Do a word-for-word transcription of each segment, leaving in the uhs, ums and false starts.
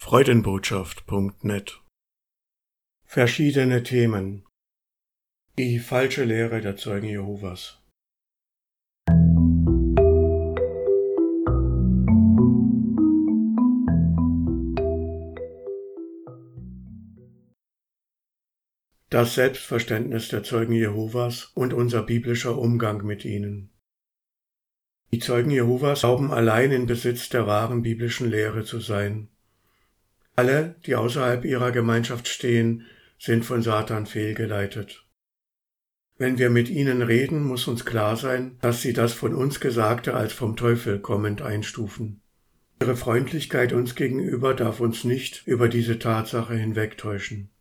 freudenbotschaft punkt net. Verschiedene Themen. Die falsche Lehre der Zeugen Jehovas. Das Selbstverständnis der Zeugen Jehovas und unser biblischer Umgang mit ihnen. Die Zeugen Jehovas glauben allein in Besitz der wahren biblischen Lehre zu sein. Alle, die außerhalb ihrer Gemeinschaft stehen, sind von Satan fehlgeleitet. Wenn wir mit ihnen reden, muss uns klar sein, dass sie das von uns Gesagte als vom Teufel kommend einstufen. Ihre Freundlichkeit uns gegenüber darf uns nicht über diese Tatsache hinwegtäuschen.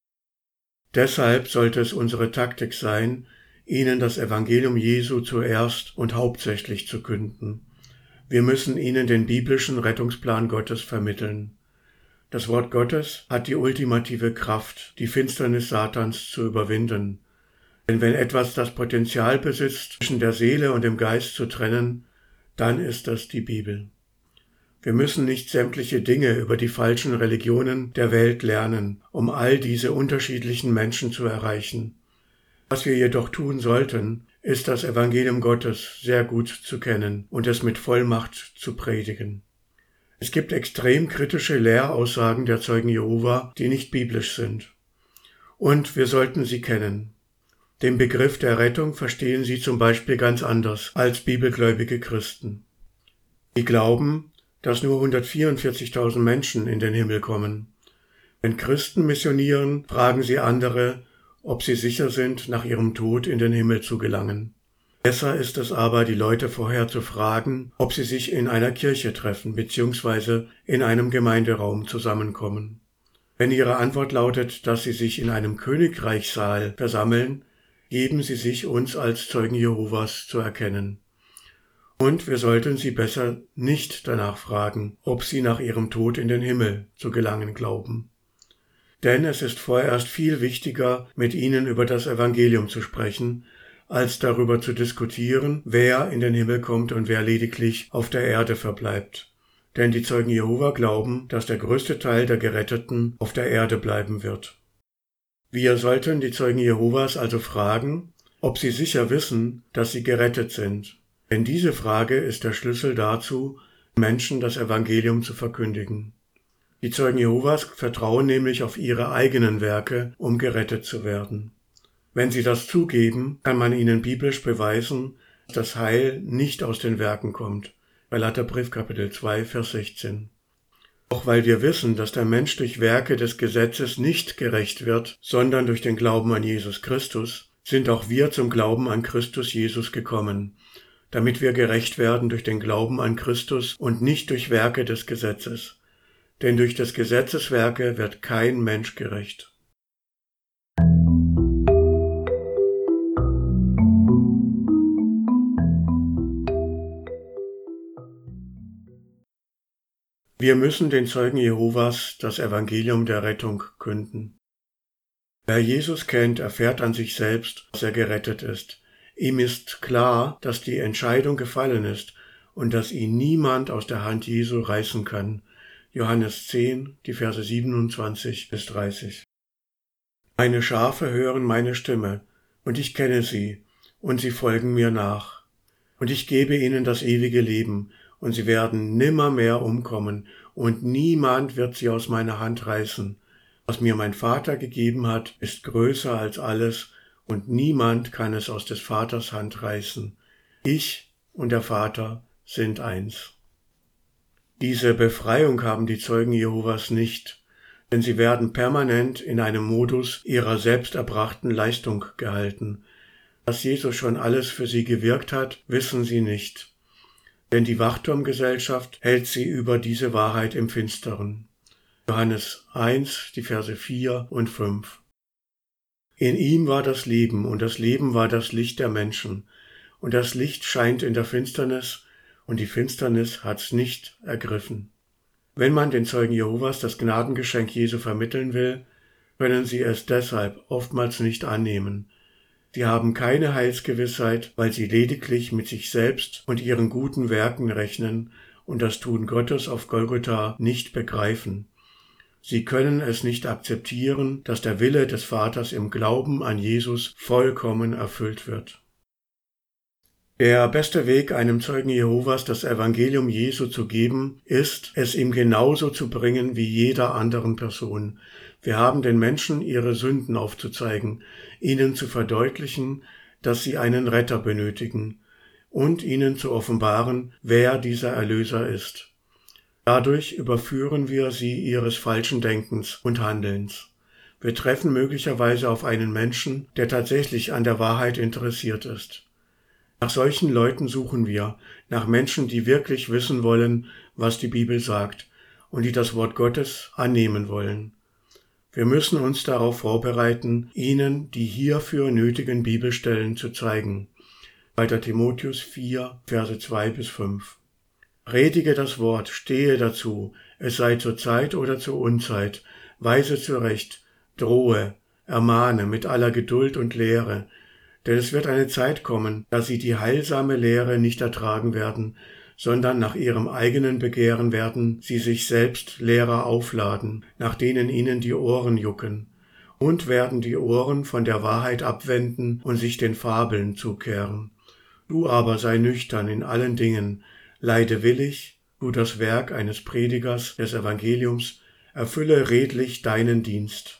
Deshalb sollte es unsere Taktik sein, ihnen das Evangelium Jesu zuerst und hauptsächlich zu künden. Wir müssen ihnen den biblischen Rettungsplan Gottes vermitteln. Das Wort Gottes hat die ultimative Kraft, die Finsternis Satans zu überwinden. Denn wenn etwas das Potenzial besitzt, zwischen der Seele und dem Geist zu trennen, dann ist das die Bibel. Wir müssen nicht sämtliche Dinge über die falschen Religionen der Welt lernen, um all diese unterschiedlichen Menschen zu erreichen. Was wir jedoch tun sollten, ist das Evangelium Gottes sehr gut zu kennen und es mit Vollmacht zu predigen. Es gibt extrem kritische Lehraussagen der Zeugen Jehova, die nicht biblisch sind. Und wir sollten sie kennen. Den Begriff der Rettung verstehen sie zum Beispiel ganz anders als bibelgläubige Christen. Sie glauben, dass nur hundertvierundvierzigtausend Menschen in den Himmel kommen. Wenn Christen missionieren, fragen sie andere, ob sie sicher sind, nach ihrem Tod in den Himmel zu gelangen. Besser ist es aber, die Leute vorher zu fragen, ob sie sich in einer Kirche treffen bzw. in einem Gemeinderaum zusammenkommen. Wenn ihre Antwort lautet, dass sie sich in einem Königreichssaal versammeln, geben sie sich uns als Zeugen Jehovas zu erkennen. Und wir sollten sie besser nicht danach fragen, ob sie nach ihrem Tod in den Himmel zu gelangen glauben. Denn es ist vorerst viel wichtiger, mit ihnen über das Evangelium zu sprechen, als darüber zu diskutieren, wer in den Himmel kommt und wer lediglich auf der Erde verbleibt. Denn die Zeugen Jehova glauben, dass der größte Teil der Geretteten auf der Erde bleiben wird. Wir sollten die Zeugen Jehovas also fragen, ob sie sicher wissen, dass sie gerettet sind. Denn diese Frage ist der Schlüssel dazu, Menschen das Evangelium zu verkündigen. Die Zeugen Jehovas vertrauen nämlich auf ihre eigenen Werke, um gerettet zu werden. Wenn sie das zugeben, kann man ihnen biblisch beweisen, dass das Heil nicht aus den Werken kommt. Galaterbrief Kapitel zwei, Vers sechzehn. Auch weil wir wissen, dass der Mensch durch Werke des Gesetzes nicht gerecht wird, sondern durch den Glauben an Jesus Christus, sind auch wir zum Glauben an Christus Jesus gekommen, damit wir gerecht werden durch den Glauben an Christus und nicht durch Werke des Gesetzes. Denn durch des Gesetzes Werke wird kein Mensch gerecht. Wir müssen den Zeugen Jehovas das Evangelium der Rettung künden. Wer Jesus kennt, erfährt an sich selbst, dass er gerettet ist. Ihm ist klar, dass die Entscheidung gefallen ist und dass ihn niemand aus der Hand Jesu reißen kann. Johannes zehn, die Verse siebenundzwanzig bis dreißig. Meine Schafe hören meine Stimme, und ich kenne sie, und sie folgen mir nach. Und ich gebe ihnen das ewige Leben, und sie werden nimmermehr umkommen, und niemand wird sie aus meiner Hand reißen. Was mir mein Vater gegeben hat, ist größer als alles, und niemand kann es aus des Vaters Hand reißen. Ich und der Vater sind eins. Diese Befreiung haben die Zeugen Jehovas nicht, denn sie werden permanent in einem Modus ihrer selbst erbrachten Leistung gehalten. Dass Jesus schon alles für sie gewirkt hat, wissen sie nicht, denn die Wachturmgesellschaft hält sie über diese Wahrheit im Finsteren. Johannes eins, die Verse vier und fünf. In ihm war das Leben, und das Leben war das Licht der Menschen, und das Licht scheint in der Finsternis, und die Finsternis hat's nicht ergriffen. Wenn man den Zeugen Jehovas das Gnadengeschenk Jesu vermitteln will, können sie es deshalb oftmals nicht annehmen. Sie haben keine Heilsgewissheit, weil sie lediglich mit sich selbst und ihren guten Werken rechnen und das Tun Gottes auf Golgotha nicht begreifen. Sie können es nicht akzeptieren, dass der Wille des Vaters im Glauben an Jesus vollkommen erfüllt wird. Der beste Weg, einem Zeugen Jehovas das Evangelium Jesu zu geben, ist, es ihm genauso zu bringen wie jeder anderen Person. Wir haben den Menschen ihre Sünden aufzuzeigen, ihnen zu verdeutlichen, dass sie einen Retter benötigen und ihnen zu offenbaren, wer dieser Erlöser ist. Dadurch überführen wir sie ihres falschen Denkens und Handelns. Wir treffen möglicherweise auf einen Menschen, der tatsächlich an der Wahrheit interessiert ist. Nach solchen Leuten suchen wir, nach Menschen, die wirklich wissen wollen, was die Bibel sagt und die das Wort Gottes annehmen wollen. Wir müssen uns darauf vorbereiten, ihnen die hierfür nötigen Bibelstellen zu zeigen. zweiter Timotheus vier, Verse zwei bis fünf. Predige das Wort, stehe dazu, es sei zur Zeit oder zur Unzeit, weise zurecht, drohe, ermahne mit aller Geduld und Lehre, denn es wird eine Zeit kommen, da sie die heilsame Lehre nicht ertragen werden, sondern nach ihrem eigenen Begehren werden sie sich selbst Lehrer aufladen, nach denen ihnen die Ohren jucken, und werden die Ohren von der Wahrheit abwenden und sich den Fabeln zukehren. Du aber sei nüchtern in allen Dingen, leide willig, tu das Werk eines Predigers des Evangeliums, erfülle redlich deinen Dienst.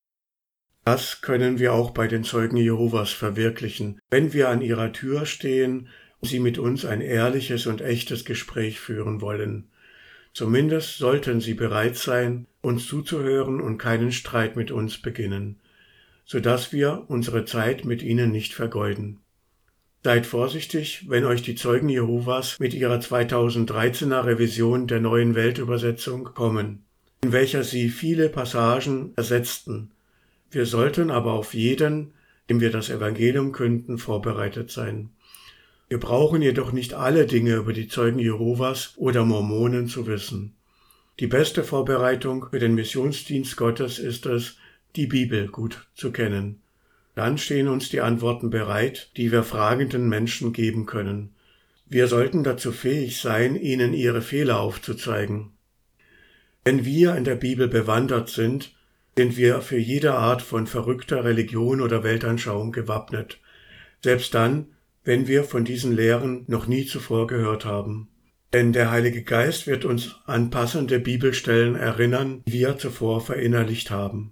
Das können wir auch bei den Zeugen Jehovas verwirklichen, wenn wir an ihrer Tür stehen und sie mit uns ein ehrliches und echtes Gespräch führen wollen. Zumindest sollten sie bereit sein, uns zuzuhören und keinen Streit mit uns beginnen, sodass wir unsere Zeit mit ihnen nicht vergeuden. Seid vorsichtig, wenn euch die Zeugen Jehovas mit ihrer zweitausenddreizehner Revision der Neuen Weltübersetzung kommen, in welcher sie viele Passagen ersetzten. Wir sollten aber auf jeden, dem wir das Evangelium künden, vorbereitet sein. Wir brauchen jedoch nicht alle Dinge über die Zeugen Jehovas oder Mormonen zu wissen. Die beste Vorbereitung für den Missionsdienst Gottes ist es, die Bibel gut zu kennen. Dann stehen uns die Antworten bereit, die wir fragenden Menschen geben können. Wir sollten dazu fähig sein, ihnen ihre Fehler aufzuzeigen. Wenn wir in der Bibel bewandert sind, sind wir für jede Art von verrückter Religion oder Weltanschauung gewappnet, selbst dann, wenn wir von diesen Lehren noch nie zuvor gehört haben. Denn der Heilige Geist wird uns an passende Bibelstellen erinnern, die wir zuvor verinnerlicht haben.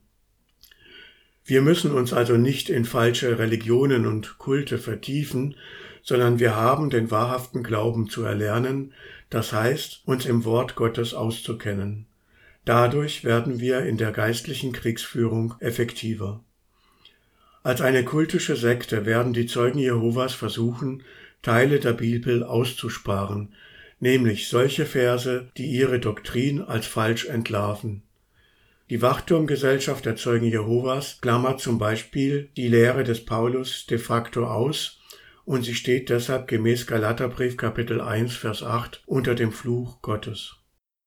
Wir müssen uns also nicht in falsche Religionen und Kulte vertiefen, sondern wir haben den wahrhaften Glauben zu erlernen, das heißt, uns im Wort Gottes auszukennen. Dadurch werden wir in der geistlichen Kriegsführung effektiver. Als eine kultische Sekte werden die Zeugen Jehovas versuchen, Teile der Bibel auszusparen, nämlich solche Verse, die ihre Doktrin als falsch entlarven. Die Wachturmgesellschaft der Zeugen Jehovas klammert zum Beispiel die Lehre des Paulus de facto aus und sie steht deshalb gemäß Galaterbrief Kapitel eins, Vers acht unter dem Fluch Gottes.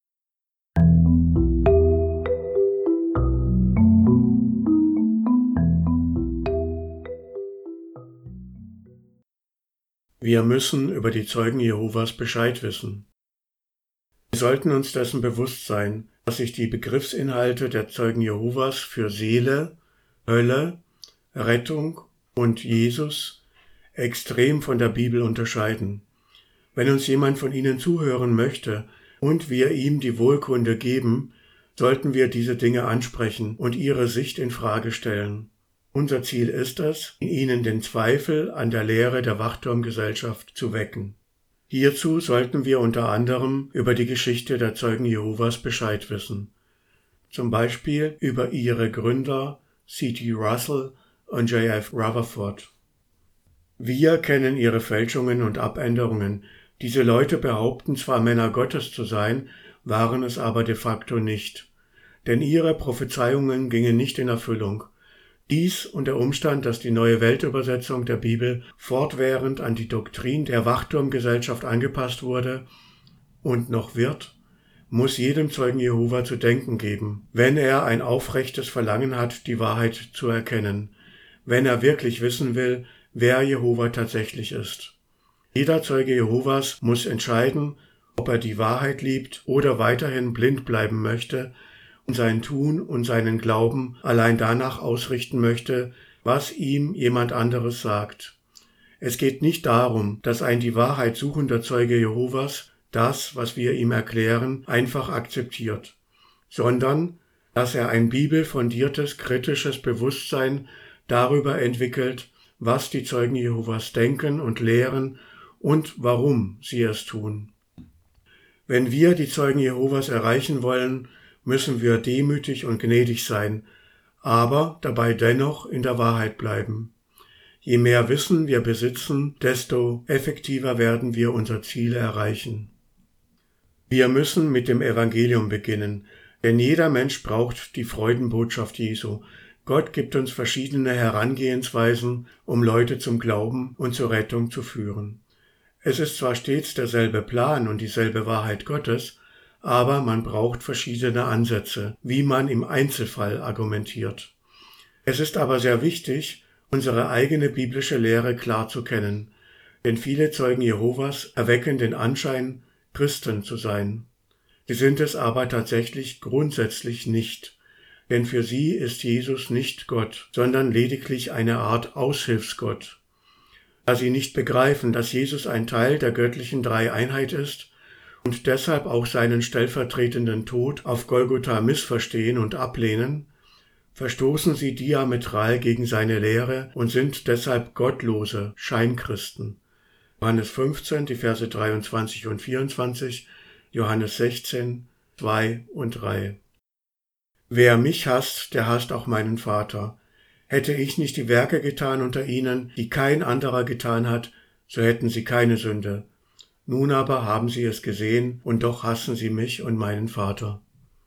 Wir müssen über die Zeugen Jehovas Bescheid wissen. Wir sollten uns dessen bewusst sein, dass sich die Begriffsinhalte der Zeugen Jehovas für Seele, Hölle, Rettung und Jesus extrem von der Bibel unterscheiden. Wenn uns jemand von ihnen zuhören möchte und wir ihm die Wohlkunde geben, sollten wir diese Dinge ansprechen und ihre Sicht in Frage stellen. Unser Ziel ist es, in ihnen den Zweifel an der Lehre der Wachturmgesellschaft zu wecken. Hierzu sollten wir unter anderem über die Geschichte der Zeugen Jehovas Bescheid wissen. Zum Beispiel über ihre Gründer C T Russell und J F Rutherford. Wir kennen ihre Fälschungen und Abänderungen. Diese Leute behaupten zwar Männer Gottes zu sein, waren es aber de facto nicht. Denn ihre Prophezeiungen gingen nicht in Erfüllung. Dies und der Umstand, dass die Neue Weltübersetzung der Bibel fortwährend an die Doktrin der Wachturmgesellschaft angepasst wurde und noch wird, muss jedem Zeugen Jehova zu denken geben, wenn er ein aufrechtes Verlangen hat, die Wahrheit zu erkennen, wenn er wirklich wissen will, wer Jehova tatsächlich ist. Jeder Zeuge Jehovas muss entscheiden, ob er die Wahrheit liebt oder weiterhin blind bleiben möchte und sein Tun und seinen Glauben allein danach ausrichten möchte, was ihm jemand anderes sagt. Es geht nicht darum, dass ein die Wahrheit suchender Zeuge Jehovas das, was wir ihm erklären, einfach akzeptiert, sondern dass er ein bibelfundiertes, kritisches Bewusstsein darüber entwickelt, was die Zeugen Jehovas denken und lehren und warum sie es tun. Wenn wir die Zeugen Jehovas erreichen wollen, müssen wir demütig und gnädig sein, aber dabei dennoch in der Wahrheit bleiben. Je mehr Wissen wir besitzen, desto effektiver werden wir unser Ziel erreichen. Wir müssen mit dem Evangelium beginnen, denn jeder Mensch braucht die Freudenbotschaft Jesu. Gott gibt uns verschiedene Herangehensweisen, um Leute zum Glauben und zur Rettung zu führen. Es ist zwar stets derselbe Plan und dieselbe Wahrheit Gottes, aber man braucht verschiedene Ansätze, wie man im Einzelfall argumentiert. Es ist aber sehr wichtig, unsere eigene biblische Lehre klar zu kennen, denn viele Zeugen Jehovas erwecken den Anschein, Christen zu sein. Sie sind es aber tatsächlich grundsätzlich nicht, denn für sie ist Jesus nicht Gott, sondern lediglich eine Art Aushilfsgott. Da sie nicht begreifen, dass Jesus ein Teil der göttlichen Dreieinheit ist und deshalb auch seinen stellvertretenden Tod auf Golgotha missverstehen und ablehnen, verstoßen sie diametral gegen seine Lehre und sind deshalb gottlose Scheinchristen. Johannes fünfzehn, die Verse dreiundzwanzig und vierundzwanzig, Johannes sechzehn, zwei und drei. Wer mich hasst, der hasst auch meinen Vater. Hätte ich nicht die Werke getan unter ihnen, die kein anderer getan hat, so hätten sie keine Sünde. Nun aber haben sie es gesehen, und doch hassen sie mich und meinen Vater.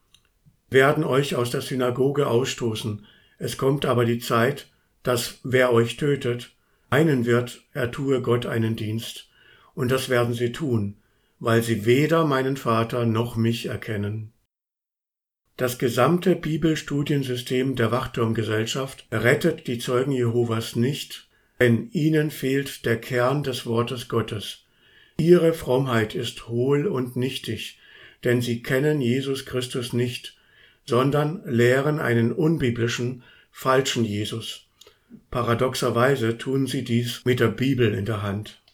Werden euch aus der Synagoge ausstoßen, es kommt aber die Zeit, dass wer euch tötet, meinen wird, er tue Gott einen Dienst, und das werden sie tun, weil sie weder meinen Vater noch mich erkennen. Das gesamte Bibelstudiensystem der Wachturmgesellschaft rettet die Zeugen Jehovas nicht, denn ihnen fehlt der Kern des Wortes Gottes. Ihre Frommheit ist hohl und nichtig, denn sie kennen Jesus Christus nicht, sondern lehren einen unbiblischen, falschen Jesus. Paradoxerweise tun sie dies mit der Bibel in der Hand.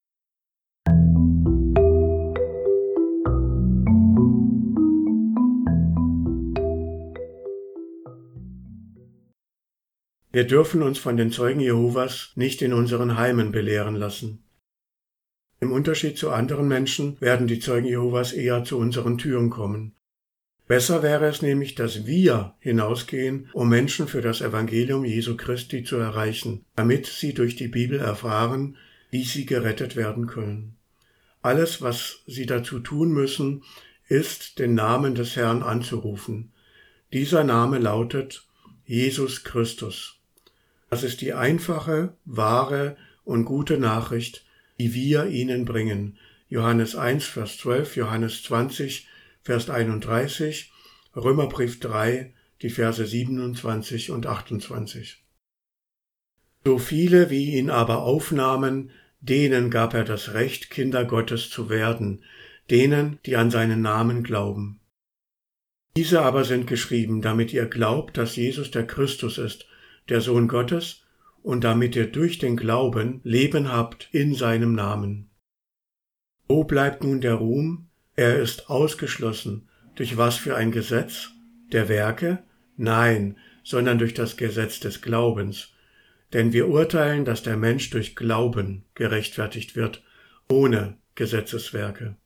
Wir dürfen uns von den Zeugen Jehovas nicht in unseren Heimen belehren lassen. Im Unterschied zu anderen Menschen werden die Zeugen Jehovas eher zu unseren Türen kommen. Besser wäre es nämlich, dass wir hinausgehen, um Menschen für das Evangelium Jesu Christi zu erreichen, damit sie durch die Bibel erfahren, wie sie gerettet werden können. Alles, was sie dazu tun müssen, ist, den Namen des Herrn anzurufen. Dieser Name lautet Jesus Christus. Das ist die einfache, wahre und gute Nachricht, die wir ihnen bringen. Johannes eins, Vers zwölf, Johannes zwanzig, Vers einunddreißig, Römerbrief drei, die Verse siebenundzwanzig und achtundzwanzig. So viele, wie ihn aber aufnahmen, denen gab er das Recht, Kinder Gottes zu werden, denen, die an seinen Namen glauben. Diese aber sind geschrieben, damit ihr glaubt, dass Jesus der Christus ist, der Sohn Gottes, und damit ihr durch den Glauben Leben habt in seinem Namen. Wo bleibt nun der Ruhm? Er ist ausgeschlossen. Durch was für ein Gesetz? Der Werke? Nein, sondern durch das Gesetz des Glaubens. Denn wir urteilen, dass der Mensch durch Glauben gerechtfertigt wird, ohne Gesetzeswerke.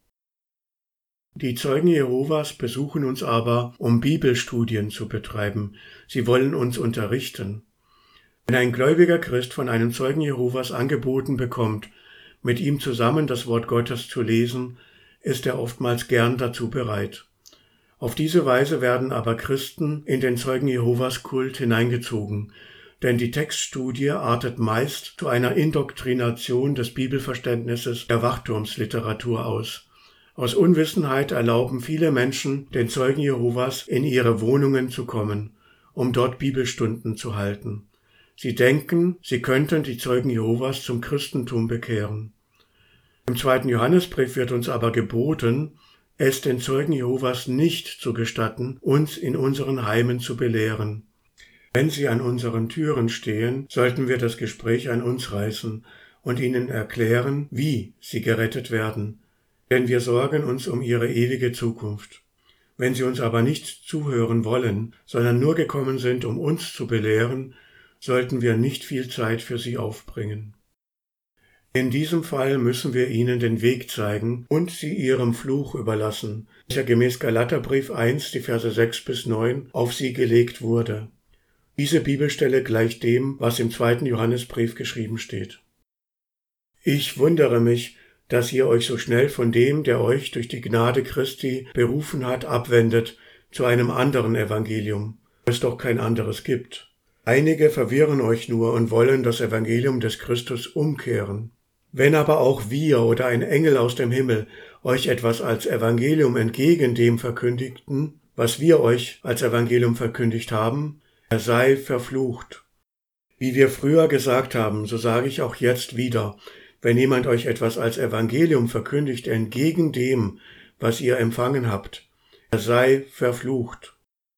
Die Zeugen Jehovas besuchen uns aber, um Bibelstudien zu betreiben. Sie wollen uns unterrichten. Wenn ein gläubiger Christ von einem Zeugen Jehovas angeboten bekommt, mit ihm zusammen das Wort Gottes zu lesen, ist er oftmals gern dazu bereit. Auf diese Weise werden aber Christen in den Zeugen Jehovas Kult hineingezogen, denn die Textstudie artet meist zu einer Indoktrination des Bibelverständnisses der Wachturmsliteratur aus. Aus Unwissenheit erlauben viele Menschen den Zeugen Jehovas in ihre Wohnungen zu kommen, um dort Bibelstunden zu halten. Sie denken, sie könnten die Zeugen Jehovas zum Christentum bekehren. Im zweiten Johannesbrief wird uns aber geboten, es den Zeugen Jehovas nicht zu gestatten, uns in unseren Heimen zu belehren. Wenn sie an unseren Türen stehen, sollten wir das Gespräch an uns reißen und ihnen erklären, wie sie gerettet werden, denn wir sorgen uns um ihre ewige Zukunft. Wenn sie uns aber nicht zuhören wollen, sondern nur gekommen sind, um uns zu belehren, sollten wir nicht viel Zeit für sie aufbringen. In diesem Fall müssen wir ihnen den Weg zeigen und sie ihrem Fluch überlassen, welcher gemäß Galaterbrief eins, die Verse sechs bis neun, auf sie gelegt wurde. Diese Bibelstelle gleicht dem, was im zweiten Johannesbrief geschrieben steht. Ich wundere mich, dass ihr euch so schnell von dem, der euch durch die Gnade Christi berufen hat, abwendet zu einem anderen Evangelium, wo es doch kein anderes gibt. Einige verwirren euch nur und wollen das Evangelium des Christus umkehren. Wenn aber auch wir oder ein Engel aus dem Himmel euch etwas als Evangelium entgegen dem verkündigten, was wir euch als Evangelium verkündigt haben, er sei verflucht. Wie wir früher gesagt haben, so sage ich auch jetzt wieder, wenn jemand euch etwas als Evangelium verkündigt entgegen dem, was ihr empfangen habt, er sei verflucht.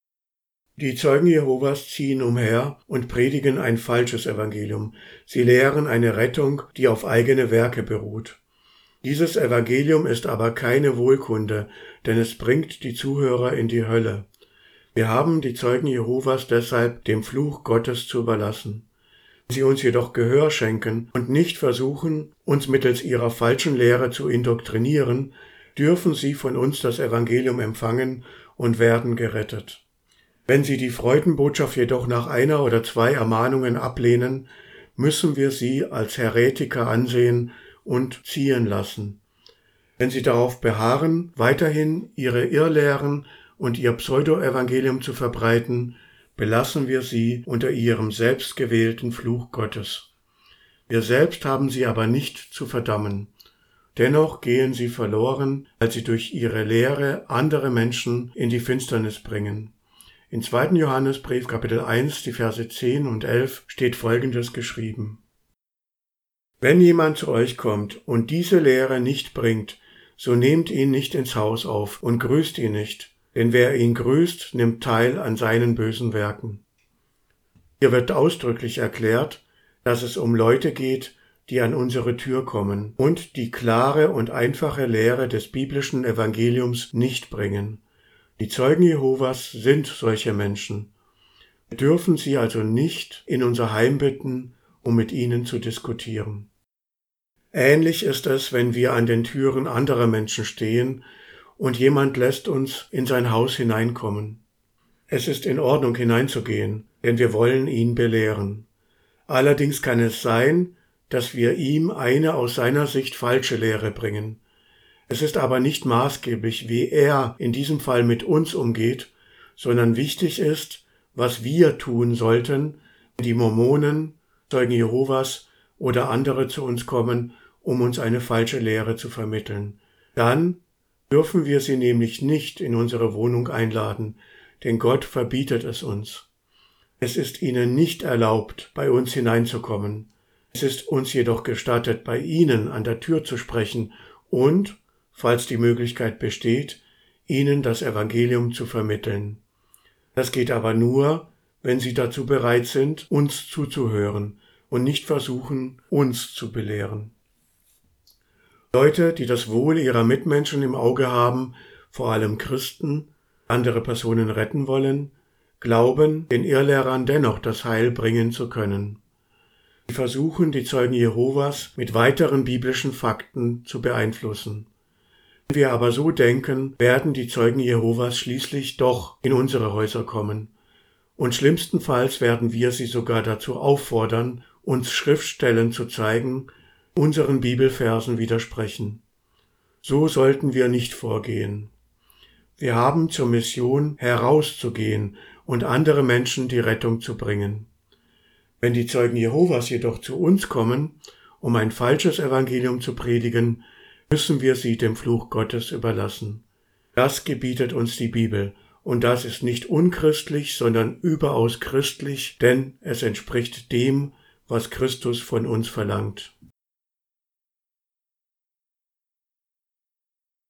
Die Zeugen Jehovas ziehen umher und predigen ein falsches Evangelium. Sie lehren eine Rettung, die auf eigene Werke beruht. Dieses Evangelium ist aber keine Wohlkunde, denn es bringt die Zuhörer in die Hölle. Wir haben die Zeugen Jehovas deshalb dem Fluch Gottes zu überlassen. Wenn sie uns jedoch Gehör schenken und nicht versuchen, uns mittels ihrer falschen Lehre zu indoktrinieren, dürfen sie von uns das Evangelium empfangen und werden gerettet. Wenn sie die Freudenbotschaft jedoch nach einer oder zwei Ermahnungen ablehnen, müssen wir sie als Häretiker ansehen und ziehen lassen. Wenn sie darauf beharren, weiterhin ihre Irrlehren und ihr Pseudo-Evangelium zu verbreiten, belassen wir sie unter ihrem selbstgewählten Fluch Gottes. Wir selbst haben sie aber nicht zu verdammen. Dennoch gehen sie verloren, weil sie durch ihre Lehre andere Menschen in die Finsternis bringen. Im zweiten Johannesbrief, Kapitel eins, die Verse zehn und elf, steht Folgendes geschrieben. Wenn jemand zu euch kommt und diese Lehre nicht bringt, so nehmt ihn nicht ins Haus auf und grüßt ihn nicht, denn wer ihn grüßt, nimmt teil an seinen bösen Werken. Hier wird ausdrücklich erklärt, dass es um Leute geht, die an unsere Tür kommen und die klare und einfache Lehre des biblischen Evangeliums nicht bringen. Die Zeugen Jehovas sind solche Menschen. Wir dürfen sie also nicht in unser Heim bitten, um mit ihnen zu diskutieren. Ähnlich ist es, wenn wir an den Türen anderer Menschen stehen und jemand lässt uns in sein Haus hineinkommen. Es ist in Ordnung, hineinzugehen, denn wir wollen ihn belehren. Allerdings kann es sein, dass wir ihm eine aus seiner Sicht falsche Lehre bringen. Es ist aber nicht maßgeblich, wie er in diesem Fall mit uns umgeht, sondern wichtig ist, was wir tun sollten, wenn die Mormonen, Zeugen Jehovas oder andere zu uns kommen, um uns eine falsche Lehre zu vermitteln. Dann dürfen wir sie nämlich nicht in unsere Wohnung einladen, denn Gott verbietet es uns. Es ist ihnen nicht erlaubt, bei uns hineinzukommen. Es ist uns jedoch gestattet, bei ihnen an der Tür zu sprechen und, falls die Möglichkeit besteht, ihnen das Evangelium zu vermitteln. Das geht aber nur, wenn sie dazu bereit sind, uns zuzuhören und nicht versuchen, uns zu belehren. Leute, die das Wohl ihrer Mitmenschen im Auge haben, vor allem Christen, andere Personen retten wollen, glauben, den Irrlehrern dennoch das Heil bringen zu können. Sie versuchen, die Zeugen Jehovas mit weiteren biblischen Fakten zu beeinflussen. Wenn wir aber so denken, werden die Zeugen Jehovas schließlich doch in unsere Häuser kommen. Und schlimmstenfalls werden wir sie sogar dazu auffordern, uns Schriftstellen zu zeigen, unseren Bibelversen widersprechen. So sollten wir nicht vorgehen. Wir haben zur Mission, herauszugehen und andere Menschen die Rettung zu bringen. Wenn die Zeugen Jehovas jedoch zu uns kommen, um ein falsches Evangelium zu predigen, müssen wir sie dem Fluch Gottes überlassen. Das gebietet uns die Bibel, und das ist nicht unchristlich, sondern überaus christlich, denn es entspricht dem, was Christus von uns verlangt.